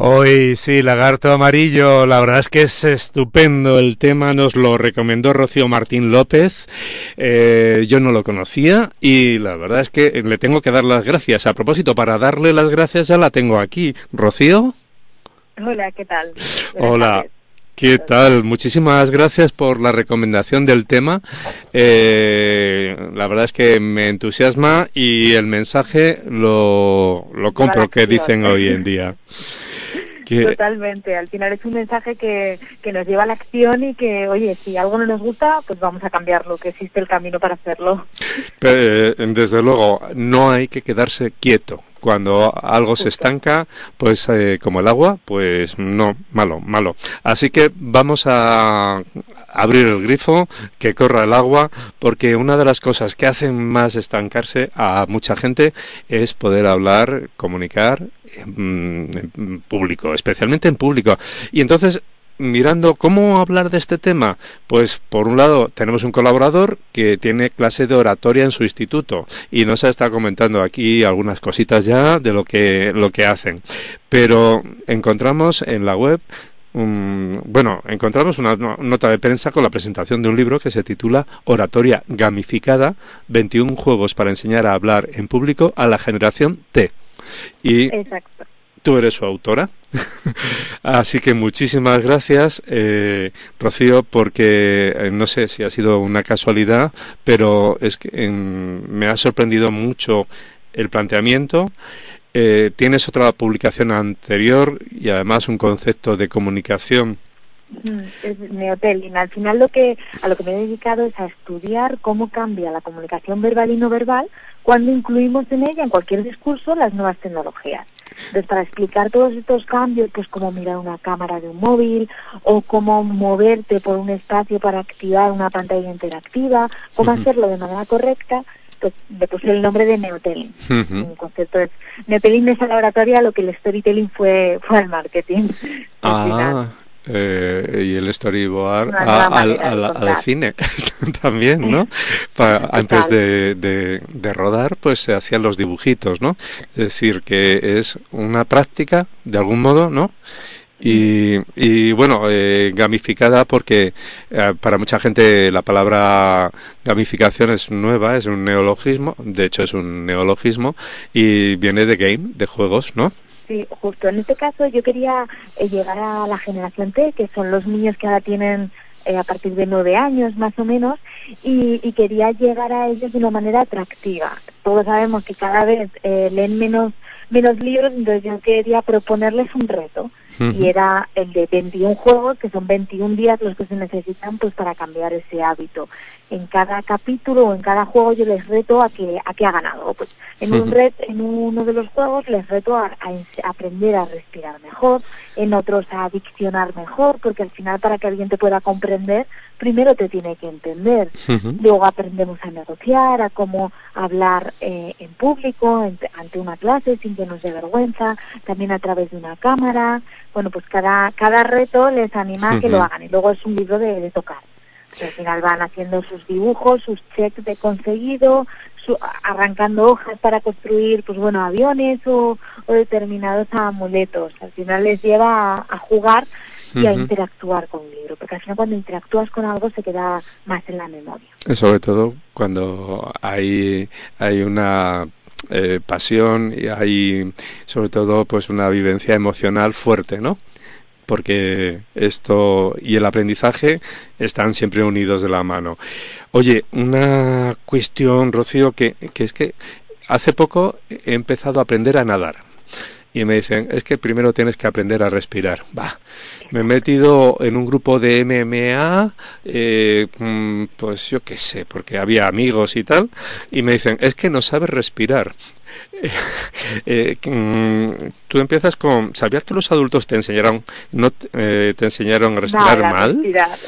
Hoy sí, Lagarto Amarillo, la verdad es que es estupendo el tema, nos lo recomendó Rocío Martín López, yo no lo conocía y la verdad es que le tengo que dar las gracias. A propósito, para darle las gracias ya la tengo aquí. Rocío. Hola, ¿qué tal? Hola. ¿Qué tal? Muchísimas gracias por la recomendación del tema. La verdad es que me entusiasma y el mensaje lo compro que dicen hoy en día. Totalmente, al final es un mensaje que nos lleva a la acción y que, oye, si algo no nos gusta, pues vamos a cambiarlo, que existe el camino para hacerlo. Desde luego, no hay que quedarse quieto. Cuando algo se estanca, pues como el agua, pues no, malo. Así que vamos a abrir el grifo, que corra el agua, porque una de las cosas que hacen más estancarse a mucha gente es poder hablar, comunicar en público, especialmente en público. Y entonces, mirando cómo hablar de este tema, pues por un lado tenemos un colaborador que tiene clase de oratoria en su instituto y nos ha estado comentando aquí algunas cositas ya de lo que hacen, pero encontramos en la web encontramos una nota de prensa con la presentación de un libro que se titula Oratoria Gamificada, 21 juegos para enseñar a hablar en público a la generación T. Y exacto. Tú eres su autora. Así que muchísimas gracias, Rocío, porque no sé si ha sido una casualidad, pero es que me ha sorprendido mucho el planteamiento. Tienes otra publicación anterior y además un concepto de comunicación. Es neotelling. Al final a lo que me he dedicado es a estudiar cómo cambia la comunicación verbal y no verbal cuando incluimos en ella, en cualquier discurso, las nuevas tecnologías. Entonces, para explicar todos estos cambios, pues cómo mirar una cámara de un móvil o cómo moverte por un espacio para activar una pantalla interactiva, cómo hacerlo de manera correcta, pues le puse el nombre de neotelling. Un concepto es neotelling es a la oratoria lo que el storytelling fue al marketing. Y el storyboard al cine también, ¿no? Antes de rodar, pues se hacían los dibujitos, ¿no? Es decir, que es una práctica, de algún modo, ¿no? Y bueno, gamificada porque para mucha gente la palabra gamificación es nueva, es un neologismo, de hecho es un neologismo y viene de game, de juegos, ¿no? Sí, justo. En este caso yo quería llegar a la generación T, que son los niños que ahora tienen a partir de 9 años más o menos, y quería llegar a ellos de una manera atractiva. Todos sabemos que cada vez leen menos libros, entonces yo quería proponerles un reto, y era el de 21 juegos, que son 21 días los que se necesitan pues para cambiar ese hábito. En cada capítulo o en cada juego yo les reto a que ha ganado. Pues en uno de los juegos les reto a aprender a respirar mejor, en otros a diccionar mejor, porque al final para que alguien te pueda comprender, primero te tiene que entender. Luego aprendemos a negociar, a cómo hablar en público, ante una clase, sin que nos dé vergüenza, también a través de una cámara. Bueno, pues cada reto les anima a que lo hagan, y luego es un libro de tocar. Que al final van haciendo sus dibujos, sus checks de conseguido, arrancando hojas para construir, pues bueno, aviones o determinados amuletos. Al final les lleva a jugar y a interactuar con un libro, porque al final cuando interactúas con algo se queda más en la memoria. Sobre todo cuando hay una pasión y hay sobre todo pues una vivencia emocional fuerte, ¿no? Porque esto y el aprendizaje están siempre unidos de la mano. Oye, una cuestión, Rocío, que es que hace poco he empezado a aprender a nadar. Y me dicen, es que primero tienes que aprender a respirar. Me he metido en un grupo de MMA, pues yo qué sé, porque había amigos y tal, y me dicen, es que no sabes respirar. Tú empiezas con, ¿sabías que los adultos te enseñaron te enseñaron a respirar mal?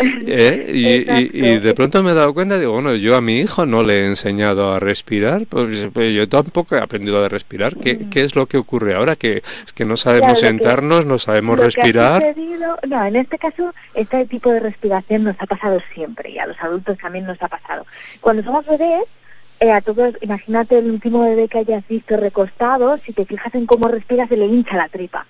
Y de pronto me he dado cuenta, digo, bueno, yo a mi hijo no le he enseñado a respirar, pues yo tampoco he aprendido a respirar. ¿Qué es lo que ocurre ahora? Que es que no sabemos sentarnos, no sabemos respirar. No, en este caso, este tipo de respiración nos ha pasado siempre, y a los adultos también nos ha pasado. Cuando somos bebés, a todos, imagínate el último bebé que hayas visto recostado, si te fijas en cómo respira, se le hincha la tripa.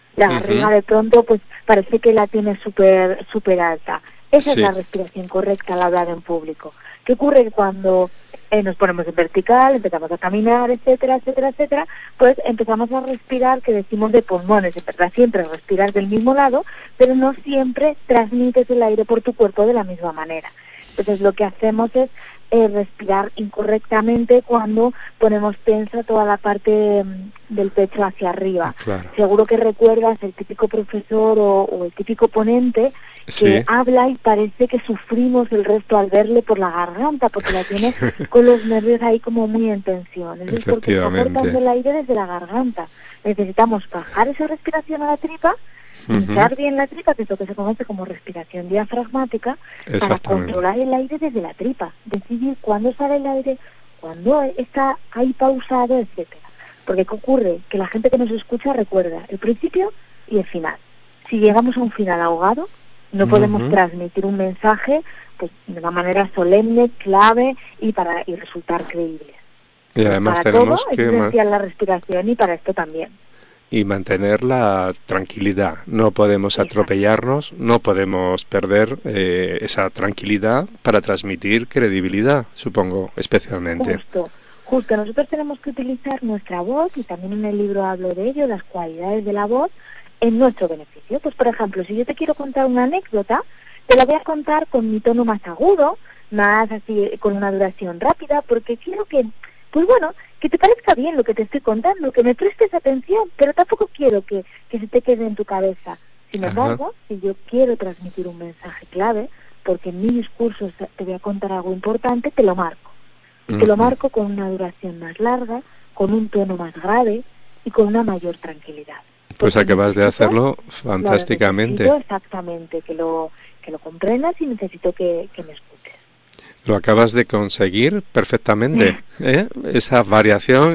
La barriga de pronto pues parece que la tiene súper alta. Esa es la respiración correcta al hablar en público. ¿Qué ocurre cuando nos ponemos en vertical, empezamos a caminar, etcétera, etcétera, etcétera? Pues empezamos a respirar, que decimos de pulmones, en verdad siempre respirar del mismo lado, pero no siempre transmites el aire por tu cuerpo de la misma manera. Entonces lo que hacemos es respirar incorrectamente cuando ponemos tensa toda la parte del pecho hacia arriba. Claro. Seguro que recuerdas el típico profesor o el típico ponente que habla y parece que sufrimos el resto al verle por la garganta, porque la tiene con los nervios ahí como muy en tensión. Es porque está cortando el aire desde la garganta. Necesitamos bajar esa respiración a la tripa, hinchar bien la tripa, que es lo que se conoce como respiración diafragmática, para controlar el aire desde la tripa, decidir cuándo sale el aire, cuándo está ahí pausado, etcétera. Porque ¿qué ocurre? Que la gente que nos escucha recuerda el principio y el final. Si llegamos a un final ahogado, no podemos transmitir un mensaje pues de una manera solemne, clave y resultar creíbles. Y además para tenemos todo que es esencial la respiración y para esto también. Y mantener la tranquilidad. No podemos atropellarnos, no podemos perder esa tranquilidad para transmitir credibilidad, supongo, especialmente. Justo. Nosotros tenemos que utilizar nuestra voz, y también en el libro hablo de ello, las cualidades de la voz, en nuestro beneficio. Pues, por ejemplo, si yo te quiero contar una anécdota, te la voy a contar con mi tono más agudo, más así, con una duración rápida, porque quiero que, pues bueno, que te parezca bien lo que te estoy contando, que me prestes atención, pero tampoco quiero que se te quede en tu cabeza. Sin embargo, si yo quiero transmitir un mensaje clave, porque en mi discurso te voy a contar algo importante, te lo marco. Y te lo marco con una duración más larga, con un tono más grave y con una mayor tranquilidad. Pues acabas de hacerlo fantásticamente. Necesito exactamente que lo comprendas y necesito que me escuches. Lo acabas de conseguir perfectamente. Esa variación,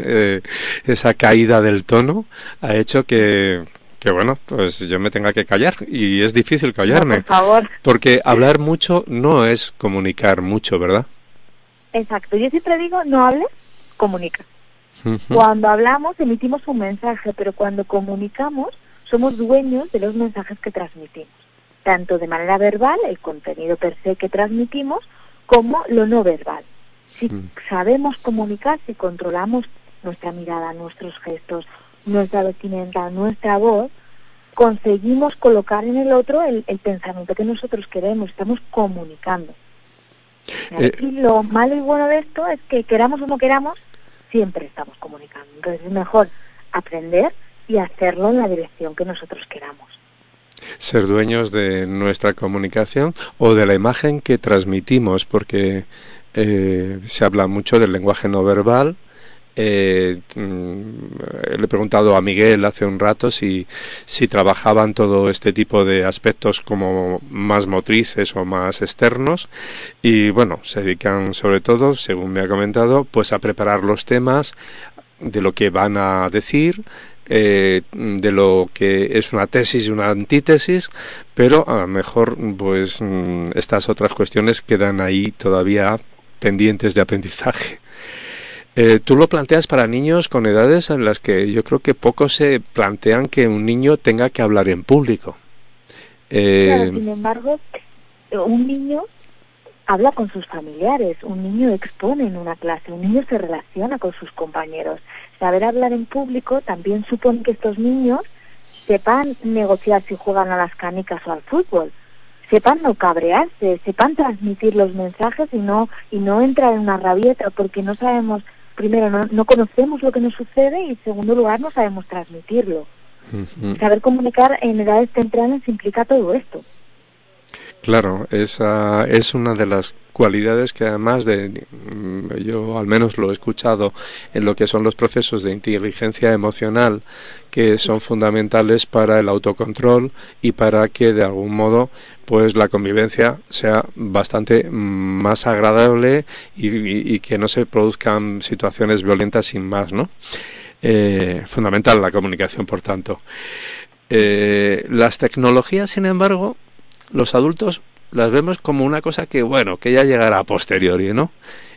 esa caída del tono ha hecho que bueno, pues yo me tenga que callar, y es difícil callarme. No, por favor. Porque hablar mucho no es comunicar mucho, ¿verdad? Exacto. Yo siempre digo, no hables, comunica. Cuando hablamos emitimos un mensaje, pero cuando comunicamos somos dueños de los mensajes que transmitimos, tanto de manera verbal, el contenido per se que transmitimos, como lo no verbal. Si sabemos comunicar, si controlamos nuestra mirada, nuestros gestos, nuestra vestimenta, nuestra voz, conseguimos colocar en el otro el pensamiento que nosotros queremos, estamos comunicando. Y lo malo y bueno de esto es que queramos o no queramos, siempre estamos comunicando. Entonces es mejor aprender y hacerlo en la dirección que nosotros queramos. Ser dueños de nuestra comunicación o de la imagen que transmitimos, porque se habla mucho del lenguaje no verbal. Le he preguntado a Miguel hace un rato si trabajaban todo este tipo de aspectos como más motrices o más externos, y bueno, se dedican sobre todo, según me ha comentado, pues a preparar los temas de lo que van a decir, de lo que es una tesis y una antítesis, pero a lo mejor pues estas otras cuestiones quedan ahí todavía pendientes de aprendizaje. Tú lo planteas para niños con edades en las que yo creo que pocos se plantean que un niño tenga que hablar en público. Claro, sin embargo, un niño habla con sus familiares, un niño expone en una clase, un niño se relaciona con sus compañeros. Saber hablar en público también supone que estos niños sepan negociar si juegan a las canicas o al fútbol, sepan no cabrearse, sepan transmitir los mensajes y no entrar en una rabieta, porque no sabemos, primero no conocemos lo que nos sucede, y en segundo lugar no sabemos transmitirlo. Saber comunicar en edades tempranas implica todo esto. Claro, esa es una de las cualidades que además yo al menos lo he escuchado en lo que son los procesos de inteligencia emocional, que son fundamentales para el autocontrol y para que de algún modo pues la convivencia sea bastante más agradable y que no se produzcan situaciones violentas sin más, ¿no? Fundamental la comunicación, por tanto. Las tecnologías, sin embargo, los adultos las vemos como una cosa que, bueno, que ya llegará a posteriori, ¿no?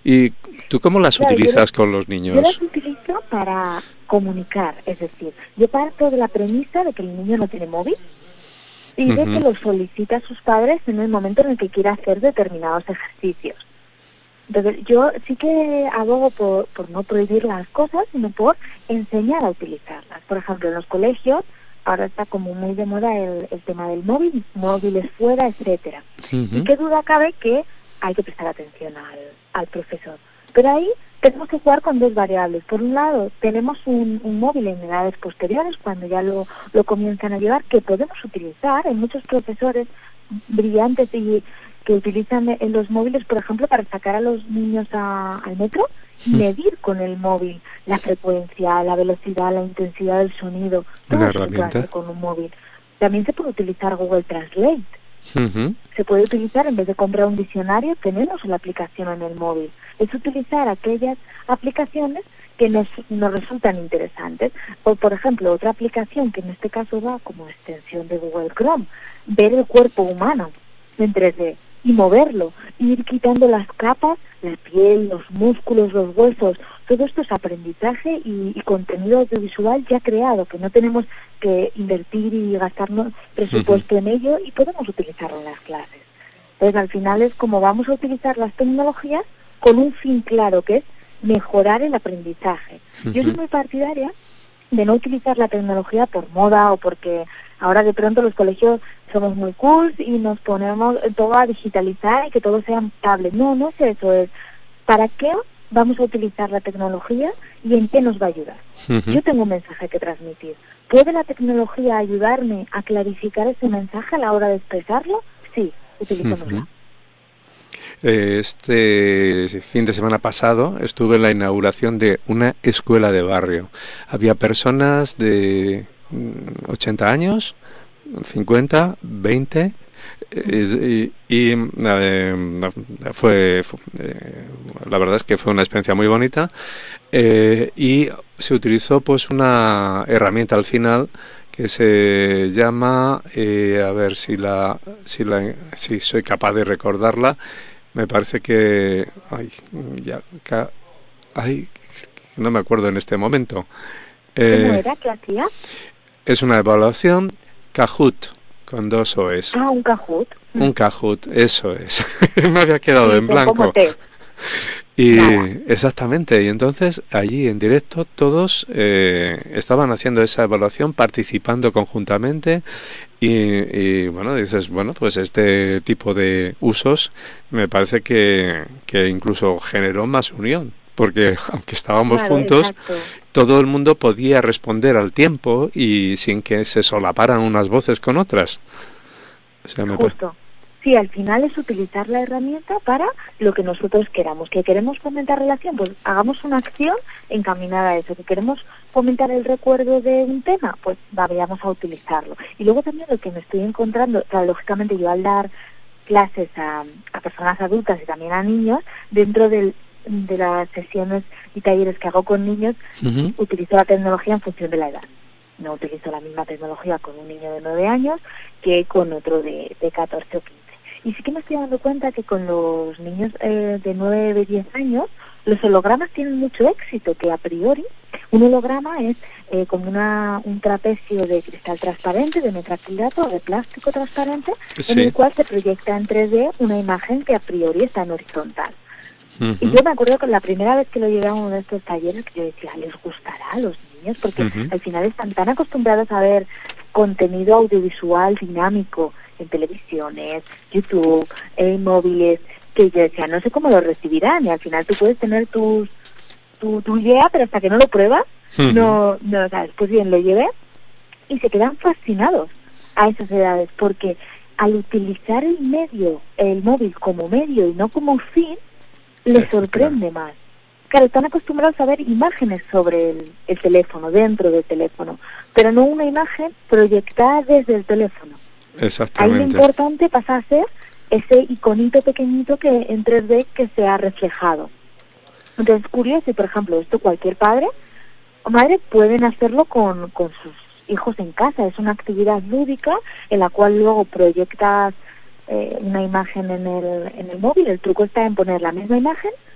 ¿Y tú cómo las Claro, utilizas con los yo las niños? utilizo para comunicar, es decir, yo parto de la premisa de que el niño no tiene móvil y de que Ujú. lo solicita a sus padres en el momento en el que quiera hacer determinados ejercicios. Entonces, yo sí que abogo por no prohibir las cosas, sino por enseñar a utilizarlas. Por ejemplo, en los colegios ahora está como muy de moda el tema del móvil, móviles fuera, etcétera. Y Ujú. qué duda cabe que hay que prestar atención al profesor. Pero ahí tenemos que jugar con dos variables. Por un lado, tenemos un móvil en edades posteriores, cuando ya lo comienzan a llevar, que podemos utilizar. Hay muchos profesores brillantes y que utilizan en los móviles, por ejemplo, para sacar a los niños al metro y medir con el móvil la frecuencia, la velocidad, la intensidad del sonido. Todo Una eso se puede hacer herramienta. con un móvil. También se puede utilizar Google Translate. Ujú. Se puede utilizar, en vez de comprar un diccionario, tenemos la aplicación en el móvil. Es utilizar aquellas aplicaciones que nos resultan interesantes. O, por ejemplo, otra aplicación que en este caso va como extensión de Google Chrome, ver el cuerpo humano en 3D y moverlo, ir quitando las capas, la piel, los músculos, los huesos. Todo esto es aprendizaje y contenido audiovisual ya creado, que no tenemos que invertir y gastarnos presupuesto en ello y podemos utilizarlo en las clases. Entonces, al final es como vamos a utilizar las tecnologías con un fin claro, que es mejorar el aprendizaje. Yo soy muy partidaria de no utilizar la tecnología por moda o porque ahora de pronto los colegios somos muy cool y nos ponemos todo a digitalizar y que todo sea tablet. No, no es eso, es ¿para qué vamos a utilizar la tecnología y en qué nos va a ayudar? Yo tengo un mensaje que transmitir. ¿Puede la tecnología ayudarme a clarificar ese mensaje a la hora de expresarlo? Sí, utilicémosla. Este fin de semana pasado estuve en la inauguración de una escuela de barrio. Había personas de 80 años, 50, 20, la verdad es que fue una experiencia muy bonita, y se utilizó pues una herramienta al final que se llama, a ver si soy capaz de recordarla. Me parece que ya, ay, no me acuerdo en este momento. ¿Cómo Eh, era? ¿Qué hacía? es una evaluación Kahoot con dos O's. Ah, un Kahoot. Un Kahoot, eso es. Me había quedado Sí, en son como blanco. test. Y Nada. exactamente, y entonces allí en directo todos estaban haciendo esa evaluación, participando conjuntamente y bueno, dices, bueno, pues este tipo de usos me parece que incluso generó más unión, porque aunque estábamos Claro, juntos, exacto. todo el mundo podía responder al tiempo y sin que se solaparan unas voces con otras. O sea, Justo. Sí, al final es utilizar la herramienta para lo que nosotros queramos. ¿Que queremos fomentar relación? Pues hagamos una acción encaminada a eso. ¿Que queremos fomentar el recuerdo de un tema? Pues vayamos a utilizarlo. Y luego también lo que me estoy encontrando, claro, lógicamente yo al dar clases a personas adultas y también a niños, dentro de las sesiones y talleres que hago con niños, uh-huh. utilizo la tecnología en función de la edad. No utilizo la misma tecnología con un niño de 9 años que con otro de 14 o 15. Y sí que me estoy dando cuenta que con los niños de 9, de 10 años, los hologramas tienen mucho éxito, que a priori un holograma es como un trapecio de cristal transparente, de metacrilato o de plástico transparente, Sí. en el cual se proyecta en 3D una imagen que a priori está en horizontal. Uh-huh. Y yo me acuerdo que la primera vez que lo llevé a uno de estos talleres, que yo decía, ¿les gustará a los niños? Porque uh-huh. al final están tan acostumbrados a ver contenido audiovisual dinámico en televisiones, YouTube, en móviles, que yo decía, no sé cómo lo recibirán. Y al final tú puedes tener tu idea, pero hasta que no lo pruebas, uh-huh. no sabes. Pues bien, lo llevé y se quedan fascinados a esas edades, porque al utilizar el móvil como medio y no como fin, les sorprende más. Claro, están acostumbrados a ver imágenes sobre el teléfono, dentro del teléfono, pero no una imagen proyectada desde el teléfono. Exactamente. Ahí lo importante pasa a ser ese iconito pequeñito que en 3D que se ha reflejado. Entonces, curioso, y por ejemplo, esto cualquier padre o madre pueden hacerlo con sus hijos en casa. Es una actividad lúdica en la cual luego proyectas una imagen en el móvil. El truco está en poner la misma imagen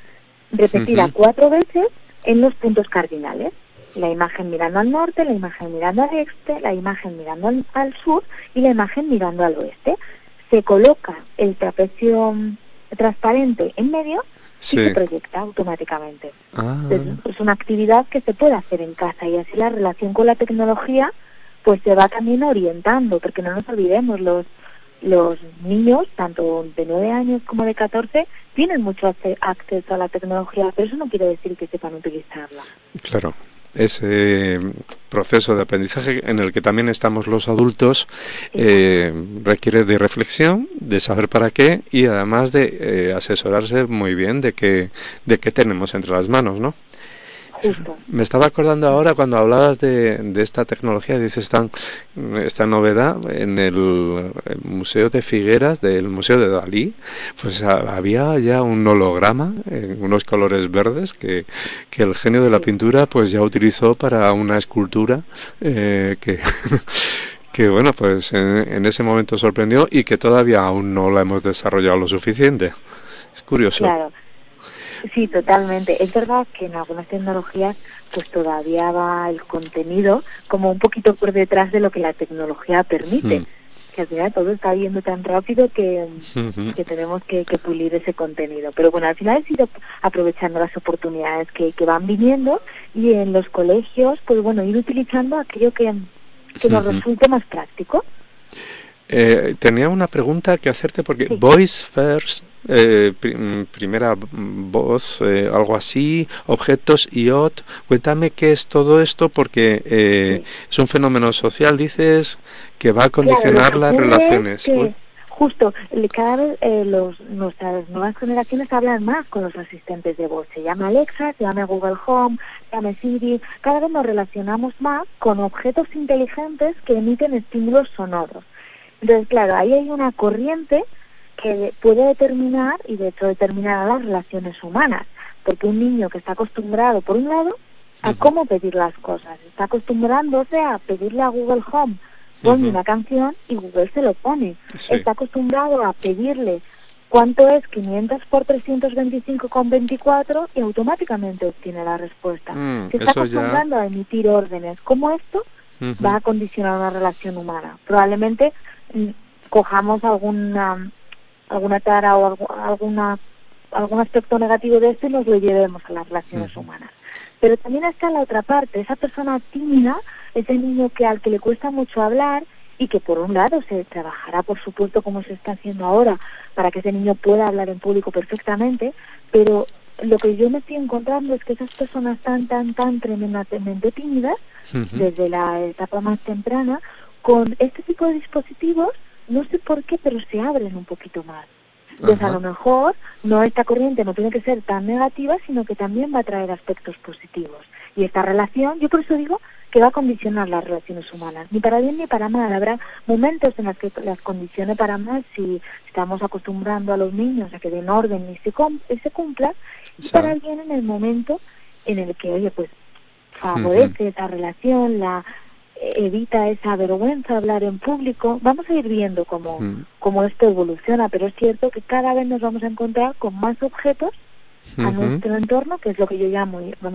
repetida 4 veces en los puntos cardinales. La imagen mirando al norte, la imagen mirando al este, la imagen mirando al sur y la imagen mirando al oeste. Se coloca el trapecio transparente en medio y se proyecta automáticamente. Entonces, es una actividad que se puede hacer en casa y así la relación con la tecnología pues se va también orientando, porque no nos olvidemos, los niños, tanto de 9 años como de 14, tienen mucho acceso a la tecnología, pero eso no quiere decir que sepan utilizarla. Claro. Ese proceso de aprendizaje en el que también estamos los adultos requiere de reflexión, de saber para qué y además de asesorarse muy bien de qué tenemos entre las manos, ¿no? Justo. Me estaba acordando ahora cuando hablabas de esta tecnología, dices esta novedad en el Museo de Figueras, del Museo de Dalí, pues había ya un holograma en unos colores verdes que el genio de la pintura pues ya utilizó para una escultura que bueno, pues en ese momento sorprendió y que todavía aún no la hemos desarrollado lo suficiente. Es curioso. Claro. Sí, totalmente. Es verdad que en algunas tecnologías pues todavía va el contenido como un poquito por detrás de lo que la tecnología permite. Que al final todo está yendo tan rápido que tenemos que pulir ese contenido. Pero bueno, al final he ido aprovechando las oportunidades que van viniendo y en los colegios, pues bueno, ir utilizando aquello que nos resulte más práctico. Tenía una pregunta que hacerte porque Voice First, primera voz, algo así, objetos IoT, cuéntame qué es todo esto porque es un fenómeno social, dices, que va a condicionar las relaciones. Justo, cada vez nuestras nuevas generaciones hablan más con los asistentes de voz. Se llama Alexa, se llama Google Home, se llama Siri. Cada vez nos relacionamos más con objetos inteligentes que emiten estímulos sonoros. Entonces, claro, ahí hay una corriente que puede determinar, y de hecho determinará las relaciones humanas, porque un niño que está acostumbrado, por un lado, a cómo pedir las cosas, está acostumbrándose a pedirle a Google Home, ponme una canción, y Google se lo pone. Está acostumbrado a pedirle cuánto es 500 por 325,24 y automáticamente obtiene la respuesta. Se está acostumbrando a emitir órdenes. ¿Cómo esto va a condicionar una relación humana? Probablemente cojamos alguna tara o algún aspecto negativo de esto y nos lo llevemos a las relaciones humanas. Pero también está la otra parte, esa persona tímida, ese niño al que le cuesta mucho hablar y que por un lado se trabajará, por supuesto, como se está haciendo ahora, para que ese niño pueda hablar en público perfectamente, pero lo que yo me estoy encontrando es que esas personas tan tremendamente tímidas, desde la etapa más temprana, con este tipo de dispositivos, no sé por qué, pero se abren un poquito más. Entonces, a lo mejor, esta corriente no tiene que ser tan negativa, sino que también va a traer aspectos positivos. Y esta relación, yo por eso digo que va a condicionar las relaciones humanas, ni para bien ni para mal. Habrá momentos en los que las condicione para mal si estamos acostumbrando a los niños a que den orden y se cumpla, y para bien en el momento en el que, oye, pues favorece esa relación, evita esa vergüenza de hablar en público. Vamos a ir viendo cómo esto evoluciona, pero es cierto que cada vez nos vamos a encontrar con más objetos a nuestro entorno, que es lo que yo llamo,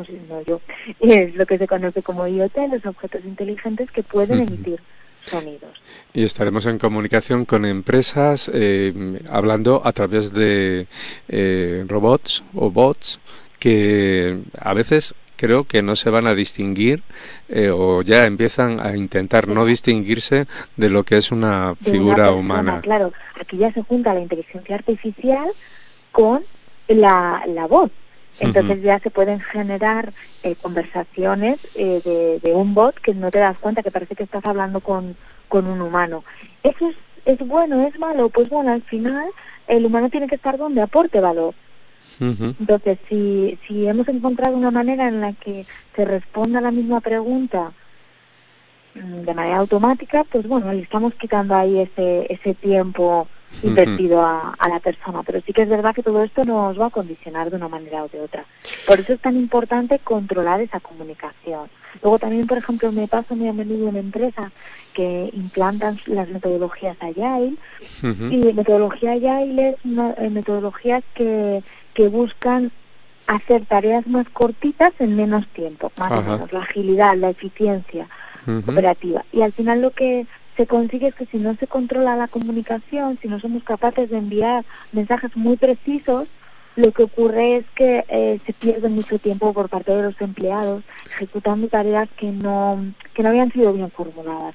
es lo que se conoce como IoT, los objetos inteligentes que pueden emitir sonidos. Y estaremos en comunicación con empresas hablando a través de robots o bots que a veces creo que no se van a distinguir o ya empiezan a intentar no distinguirse de lo que es una figura humana. Claro, aquí ya se junta la inteligencia artificial con la voz. Entonces ya se pueden generar conversaciones de un bot que no te das cuenta, que parece que estás hablando con un humano. ¿Eso es bueno, es malo? Pues bueno, al final el humano tiene que estar donde aporte valor. Entonces, si hemos encontrado una manera en la que se responda a la misma pregunta de manera automática, pues bueno, le estamos quitando ahí ese tiempo invertido a la persona. Pero sí que es verdad que todo esto nos va a condicionar de una manera o de otra. Por eso es tan importante controlar esa comunicación. Luego también, por ejemplo, me pasa muy a menudo en empresas que implantan las metodologías Agile, y metodología Agile es metodologías que buscan hacer tareas más cortitas en menos tiempo, más o Ajá. menos, la agilidad, la eficiencia operativa. Y al final lo que se consigue es que si no se controla la comunicación, si no somos capaces de enviar mensajes muy precisos, lo que ocurre es que se pierde mucho tiempo por parte de los empleados ejecutando tareas que no habían sido bien formuladas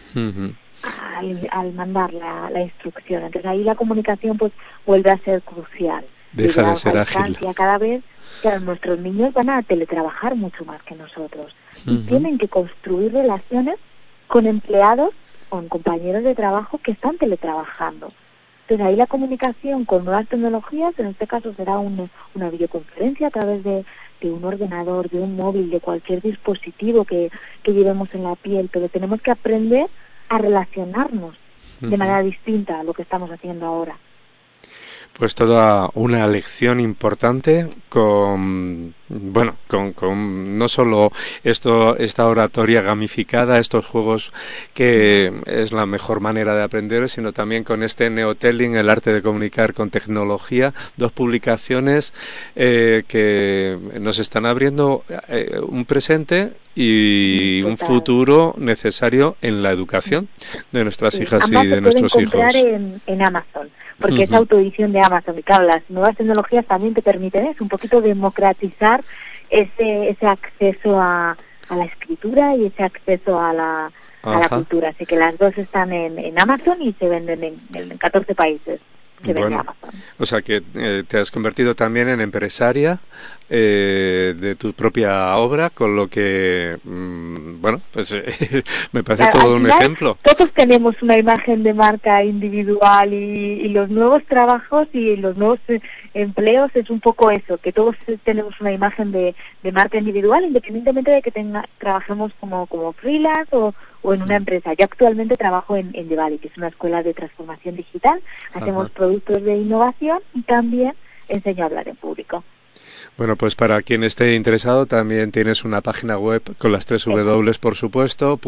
al mandar la instrucción. Entonces ahí la comunicación pues vuelve a ser crucial. Deja de Debido a ser la ágil. distancia, cada vez, claro, nuestros niños van a teletrabajar mucho más que nosotros y tienen que construir relaciones con empleados, con compañeros de trabajo que están teletrabajando. Entonces ahí la comunicación con nuevas tecnologías, en este caso será una videoconferencia a través de un ordenador, de un móvil, de cualquier dispositivo que llevemos en la piel, pero tenemos que aprender a relacionarnos de manera distinta a lo que estamos haciendo ahora. Pues toda una lección importante con no solo esta oratoria gamificada, estos juegos que es la mejor manera de aprender, sino también con este neotelling, el arte de comunicar con tecnología, 2 publicaciones que nos están abriendo un presente y un futuro necesario en la educación de nuestras hijas y de nuestros hijos. Ambas se pueden comprar en Amazon, porque es autoedición de Amazon. Y claro, las nuevas tecnologías también te permiten eso, un poquito democratizar ese acceso a la escritura y ese acceso a la cultura. Así que las dos están en Amazon y se venden en 14 países. O sea que te has convertido también en empresaria de tu propia obra, con lo que, pues me parece todo un ejemplo. Todos tenemos una imagen de marca individual y los nuevos trabajos y los nuevos empleos es un poco eso, que todos tenemos una imagen de marca individual, independientemente de que trabajemos como freelance o en una empresa. Yo actualmente trabajo en Devali, que es una escuela de transformación digital. Hacemos productos de innovación y también enseño a hablar en público. Bueno, pues para quien esté interesado también tienes una página web con las 3 W, por supuesto,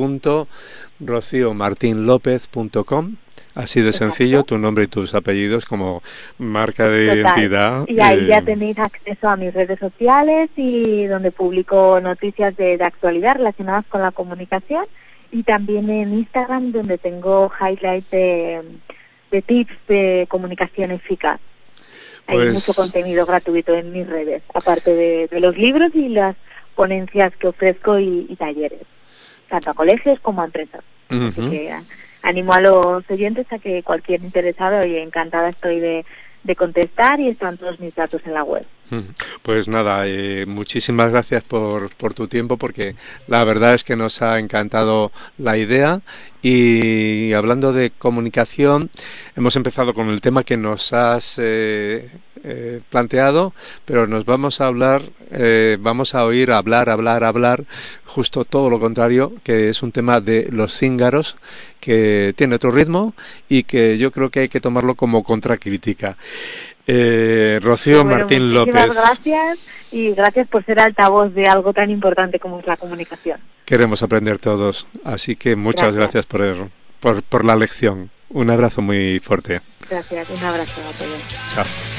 .rociomartinlopez.com. Así de sencillo, tu nombre y tus apellidos como marca de identidad. Y ahí ya tenéis acceso a mis redes sociales y donde publico noticias de actualidad relacionadas con la comunicación, y también en Instagram, donde tengo highlights de tips de comunicación eficaz. Hay mucho contenido gratuito en mis redes, aparte de los libros y las ponencias que ofrezco y talleres, tanto a colegios como a empresas. Así que animo a los oyentes a que cualquier interesado, y encantada estoy de contestar, y están todos mis datos en la web. Pues nada, muchísimas gracias por tu tiempo, porque la verdad es que nos ha encantado la idea. Y hablando de comunicación, hemos empezado con el tema que nos has planteado, pero nos vamos a oír hablar justo todo lo contrario, que es un tema de los cíngaros, que tiene otro ritmo y que yo creo que hay que tomarlo como contracrítica. Rocío Martín López. Muchísimas gracias, y gracias por ser altavoz de algo tan importante como es la comunicación. Queremos aprender todos, así que muchas gracias por la lección. Un abrazo muy fuerte. Gracias, un abrazo a todos. Chao.